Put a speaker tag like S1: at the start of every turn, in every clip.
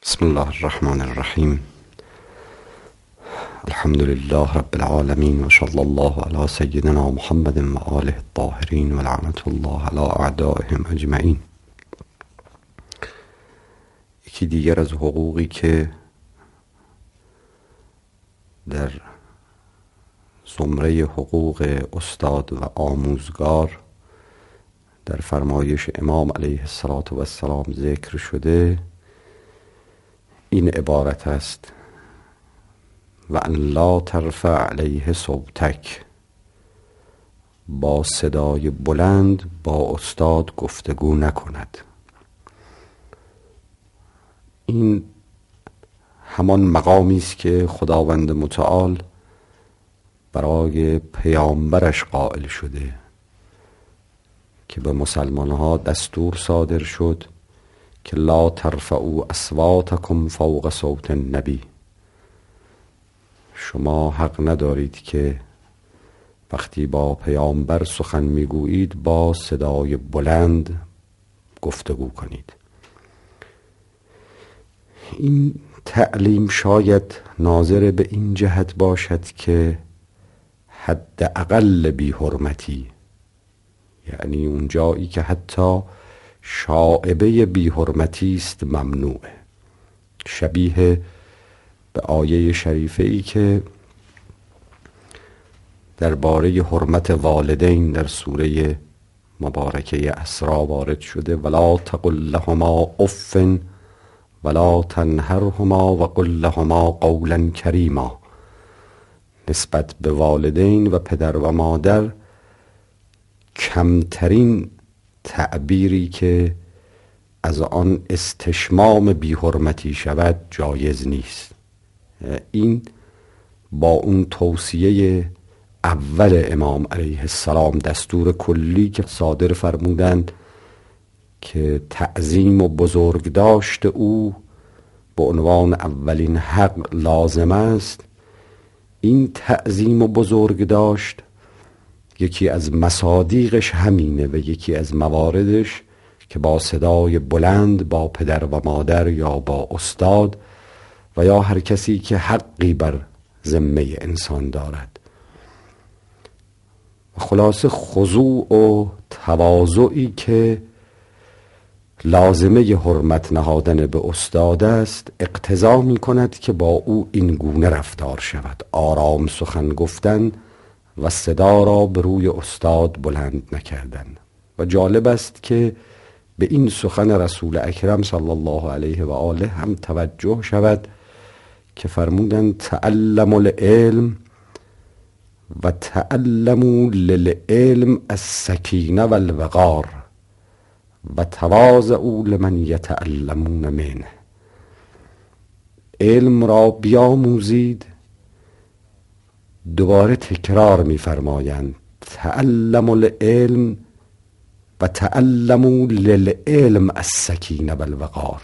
S1: بسم الله الرحمن الرحیم. الحمد لله رب العالمین و صلی الله علی سیدنا محمد و آله الطاهرین و لعنت الله علی اعدائهم اجمعین. یکی دیگر از حقوقی که در زمره حقوق استاد و آموزگار در فرمایش امام علیه السلام ذکر شده این عبارت است: و ان لا ترفع علیه صوتک، با صدای بلند با استاد گفتگو نکند. این همان مقامی است که خداوند متعال برای پیامبرش قائل شده که به مسلمانها دستور صادر شد که لا ترفعوا اصواتکم فوق صوت النبی. شما حق ندارید که وقتی با پیامبر سخن میگویید با صدای بلند گفتگو کنید. این تعلیم شاید ناظر به این جهت باشد که حداقل بی حرمتی، یعنی اون جایی که حتی شائبه بی حرمتی است ممنوعه، شبیه به آیه شریفه ای که درباره حرمت والدین در سوره مبارکه اسراء وارد شده: ولا تقل لهما اف ولا تنهرهما وقل لهما قولا کریما. نسبت به والدین و پدر و مادر کمترین تعبیری که از آن استشمام بی حرمتی شود جایز نیست. این با اون توصیه اول امام علیه السلام، دستور کلی که صادر فرمودند که تعظیم و بزرگداشت او به عنوان اولین حق لازم است، این تعظیم و بزرگداشت یکی از مصادیقش همینه و یکی از مواردش که با صدای بلند با پدر و مادر یا با استاد و یا هر کسی که حقی بر ذمه انسان دارد. خلاصه خضوع و تواضعی که لازمه حرمت نهادن به استاد است اقتضا می کند که با او این گونه رفتار شود: آرام سخن گفتن و صدا را به روی استاد بلند نکردن. و جالب است که به این سخن رسول اکرم صلی الله علیه و آله هم توجه شود که فرمودند: تعلموا العلم و تعلموا للعلم السکینه و الوقار و تواضعوا لمن یتعلمون منه. علم را بیاموزید. دوباره تکرار می‌فرمایند: تعلموا العلم و تعلموا للعلم السکینه و الوقار.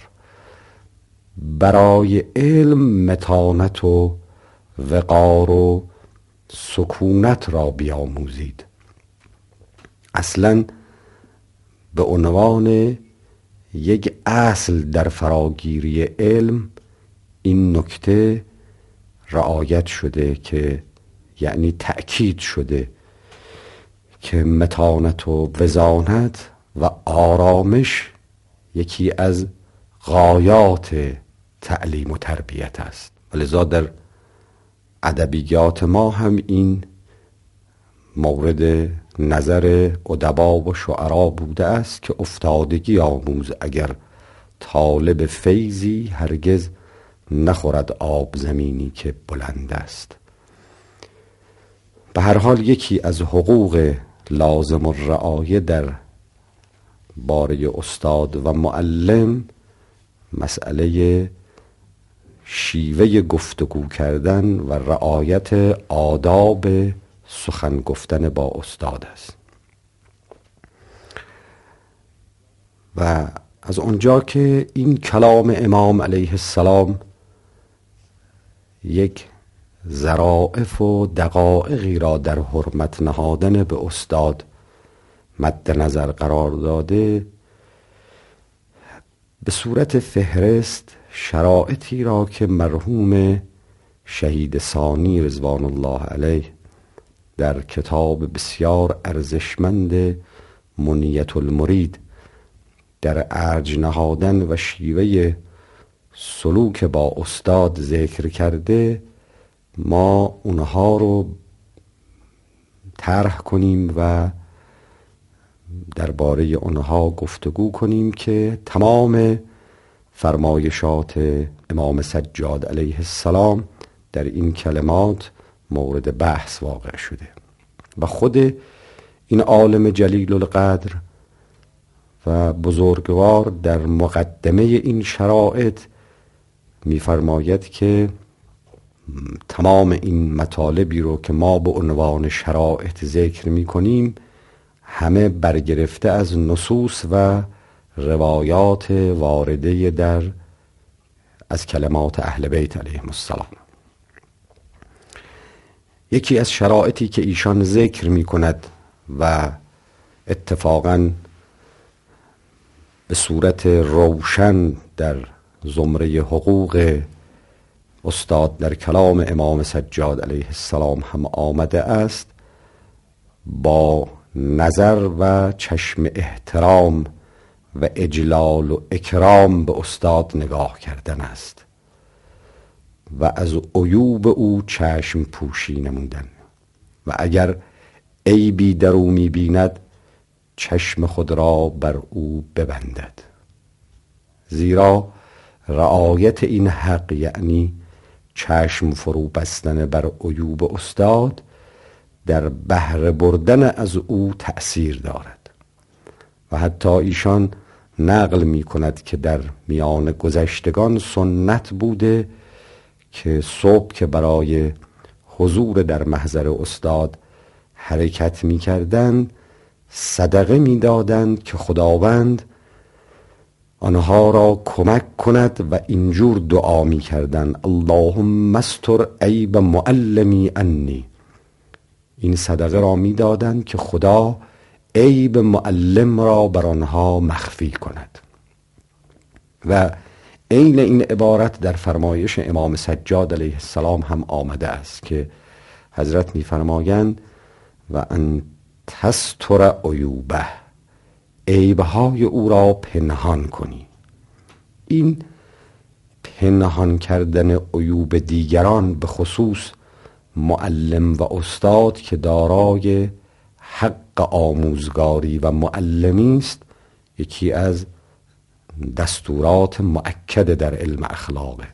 S1: برای علم متانت و وقار و سکونت را بیاموزید. اصلاً به عنوان یک اصل در فراگیری علم این نکته رعایت شده که یعنی تأکید شده که متانت و وزانت و آرامش یکی از غایات تعلیم و تربیت است. ولذا در ادبیات ما هم این مورد نظر ادبا و شعرا بوده است که افتادگی آموز اگر طالب فیضی، هرگز نخورد آب زمینی که بلند است. به هر حال یکی از حقوق لازم الرعایه در باره استاد و معلم مسئله شیوه گفتگو کردن و رعایت آداب سخن گفتن با استاد است. و از آنجا که این کلام امام علیه السلام یک ظرافت و دقایقی را در حرمت نهادن به استاد مد نظر قرار داده، به صورت فهرست شرایطی را که مرحوم شهید ثانی رضوان الله علیه در کتاب بسیار ارزشمند منیت المرید در ارج نهادن و شیوه سلوک با استاد ذکر کرده، ما اونها رو طرح کنیم و درباره اونها گفتگو کنیم که تمام فرمایشات امام سجاد علیه السلام در این کلمات مورد بحث واقع شده و خود این عالم جلیل القدر و بزرگوار در مقدمه این شرائط می‌فرماید که تمام این مطالبی رو که ما به عنوان شرائط ذکر می‌کنیم همه برگرفته از نصوص و روایات وارده از کلمات اهل بیت علیهم السلام. یکی از شرائطی که ایشان ذکر می کند و اتفاقاً به صورت روشن در زمره حقوق استاد در کلام امام سجاد علیه السلام هم آمده است، با نظر و چشم احترام و اجلال و اکرام به استاد نگاه کردن است و از عیوب او چشم پوشی نمودن و اگر عیبی در او می‌بیند چشم خود را بر او ببندد، زیرا رعایت این حق یعنی چشم فرو بستن بر عیوب استاد در بهره بردن از او تأثیر دارد. و حتی ایشان نقل می کند که در میان گذشتگان سنت بوده که صبح که برای حضور در محضر استاد حرکت می کردن صدقه می دادند که خداوند آنها را کمک کند و اینجور دعا می کردن: اللهم استر عیب معلمی عنی. این صدقه را می دادند که خدا عیب معلم را بر آنها مخفی کند. و عین این عبارت در فرمایش امام سجاد علیه السلام هم آمده است که حضرت می فرمایند و ان تستر عیوبه، عیبهای او را پنهان کنی. این پنهان کردن عیوب دیگران، به خصوص معلم و استاد که دارای حق آموزگاری و معلمی است، یکی از دستورات مؤکد در علم اخلاقه.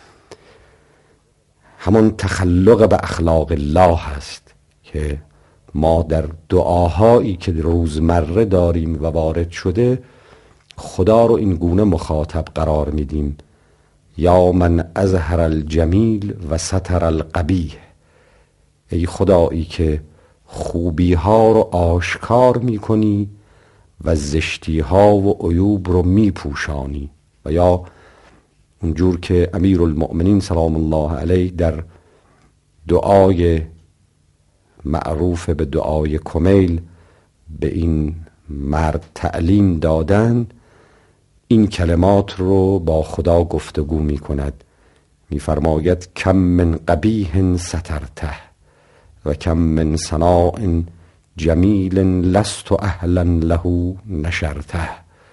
S1: همون تخلق به اخلاق الله هست که ما در دعاهایی که روزمره داریم و وارد شده خدا رو این گونه مخاطب قرار میدیم: یا من اظهر الجمیل و ستر القبیح. ای خدایی که خوبی ها رو آشکار میکنی و زشتی ها و عیوب رو میپوشانی. و یا اونجور که امیرالمؤمنین سلام الله علیه در دعای معروف به دعای کمیل به این مرد تعلیم دادن، این کلمات رو با خدا گفتگو می کند. می فرماید کم من قبیح سترته و کم من صناع جمیل لست اهلا له نشرته.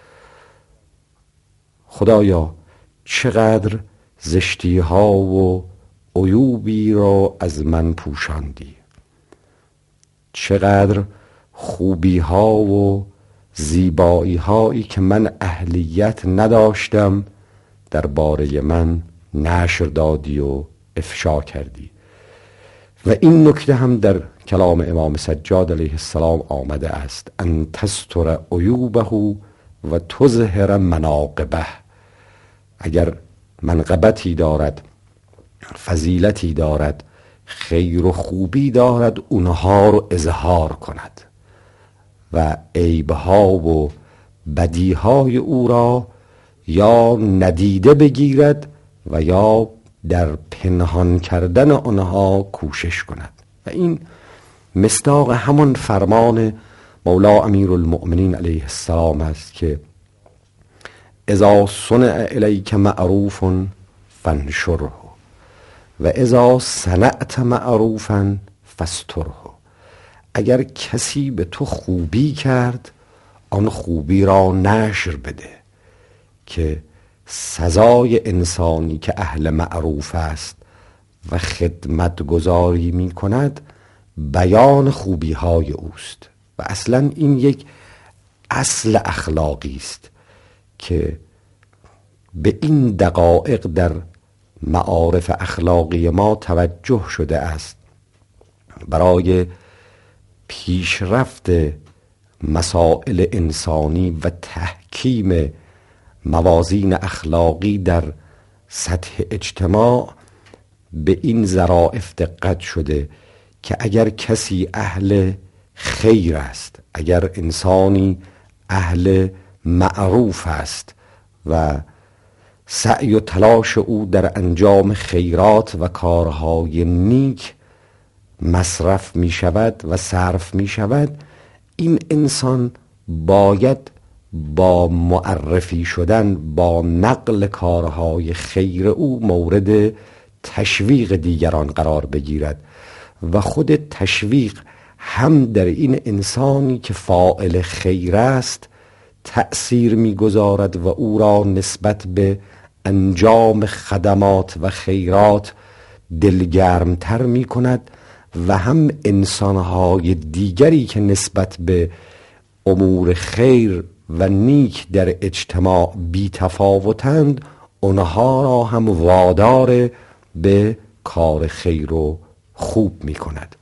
S1: خدایا چقدر زشتی ها و عیوبی را از من پوشاندی، چقدر خوبی ها و زیبایی هایی که من اهلیت نداشتم درباره من نشر دادی و افشا کردی. و این نکته هم در کلام امام سجاد علیه السلام آمده است: ان تستر عیوبه و تظهر مناقبه. اگر منقبتی دارد، فضیلتی دارد، خیر و خوبی دارد، اونها رو اظهار کند و عیبها و بدیهای او را یا ندیده بگیرد و یا در پنهان کردن آنها کوشش کند. و این مصداق همان فرمان مولا امیرالمؤمنین علیه السلام است که اذا صنع الیک معروف فانشره و اذا صنعت معروفا فاستره. اگر کسی به تو خوبی کرد آن خوبی را نشر بده، که سزای انسانی که اهل معروف است و خدمت گذاری می کند بیان خوبی های اوست. و اصلا این یک اصل اخلاقی است که به این دقایق در معارف اخلاقی ما توجه شده است. برای پیشرفت مسائل انسانی و تحکیم موازین اخلاقی در سطح اجتماع به این ظرافت دقت شده که اگر کسی اهل خیر است، اگر انسانی اهل معروف است و سعی و تلاش او در انجام خیرات و کارهای نیک مصرف می شود و صرف می شود، این انسان باید با معرفی شدن، با نقل کارهای خیر او مورد تشویق دیگران قرار بگیرد و خود تشویق هم در این انسانی که فاعل خیر است تأثیر می‌گذارد و او را نسبت به انجام خدمات و خیرات دلگرمتر می‌کند و هم انسان‌های دیگری که نسبت به امور خیر و نیک در اجتماع بی تفاوتند اونها را هم وادار به کار خیر و خوب می کند.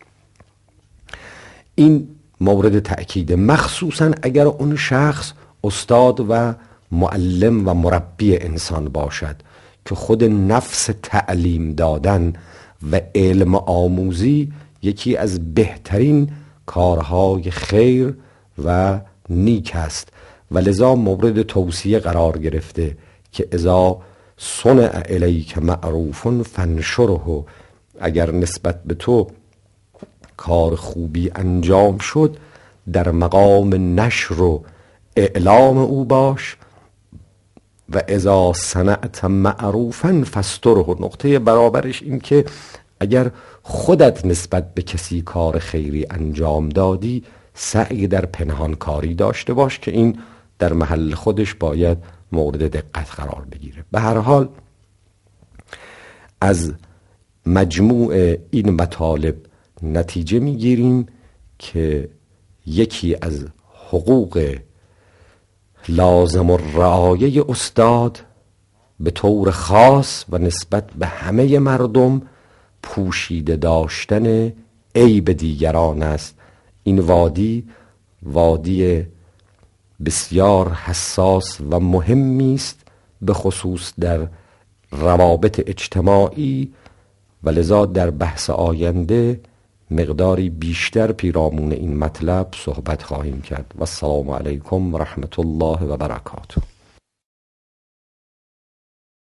S1: این مورد تأکید، مخصوصا اگر اون شخص استاد و معلم و مربی انسان باشد که خود نفس تعلیم دادن و علم آموزی یکی از بهترین کارهای خیر و نیک است و لذا مورد توصیه قرار گرفته که اذا صنع الیک معروف فانشره، اگر نسبت به تو کار خوبی انجام شد در مقام نشر و اعلام او باش و اذا صنعت معروفا فاستره. نقطه برابرش این که اگر خودت نسبت به کسی کار خیری انجام دادی سعی در پنهانکاری داشته باش که این در محل خودش باید مورد دقت قرار بگیره. به هر حال از مجموع این مطالب نتیجه میگیریم که یکی از حقوق لازم الرعایه استاد به طور خاص و نسبت به همه مردم پوشیده داشتن عیب دیگران است. این وادی بسیار حساس و مهمی است، به خصوص در روابط اجتماعی و لذا در بحث آینده مقداری بیشتر پیرامون این مطلب صحبت خواهیم کرد. و السلام علیکم و رحمت الله و برکاته.